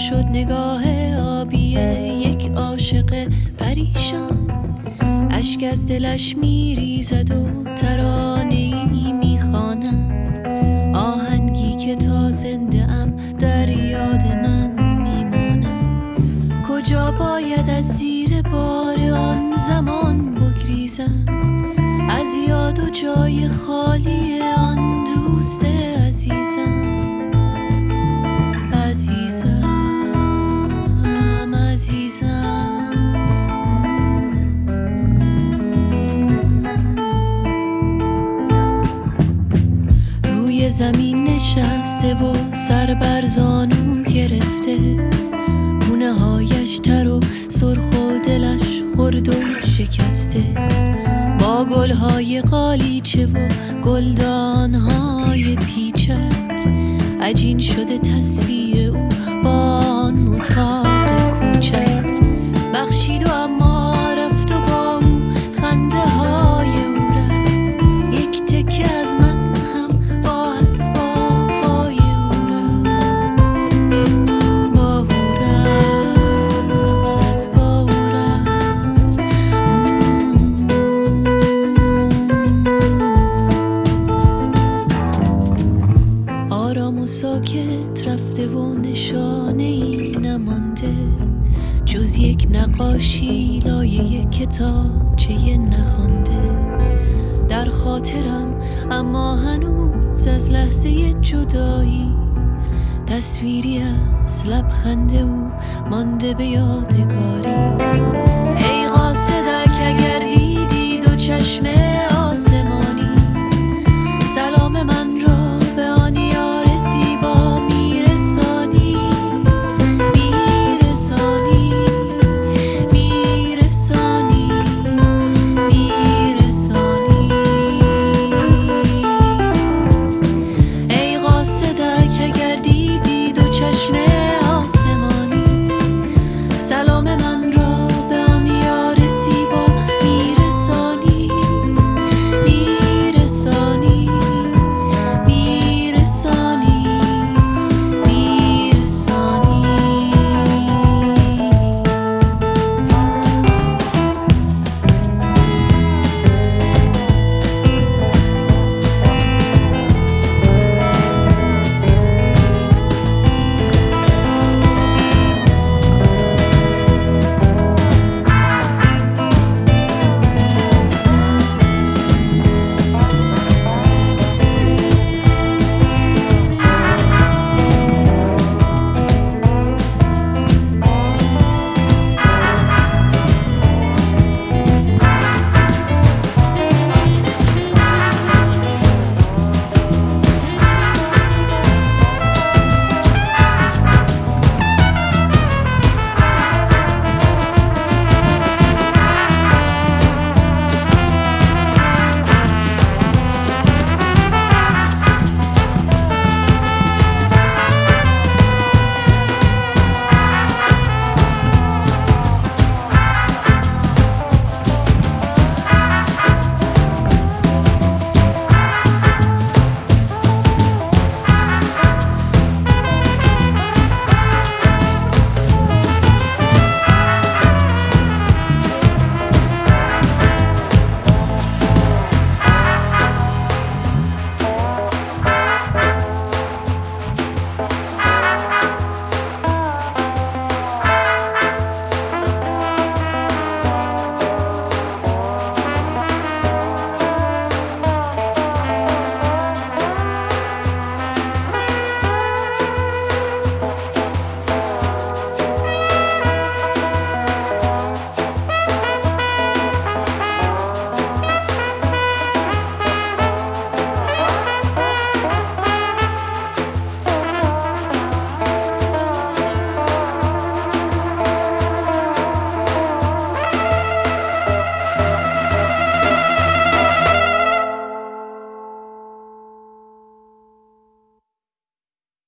شد نگاه آبی یک عاشق پریشان، اشک از دلش میریزد و ترانه‌ای میخواند، آهنگی که تا زنده ام در یاد من میماند. کجا باید از زیر بار آن زمان بگریزم، از یاد و جای خالی آن دوست عزیزم. روی زمین نشسته و سر بر زانو گرفته، گونه هایش تر و سرخ و دلش خرد و شکسته، با گلهای قالیچه و گلدانهای پیچک عجین شده تصویر او با آن اتاق کوچک. بخشید و اما رفت و با او خنده های او رفت، یک تکه از من هم با اسباب های او رفت. با او رفت، با او رفت. آرام و ساکت رفته و نشانه ای نمانده، جز یک نقاشی لایه کتابچه نخوانده. در خاطرم اما هنوز از لحظه جدایی، تصویری از لبخند او مانده به یادگاری.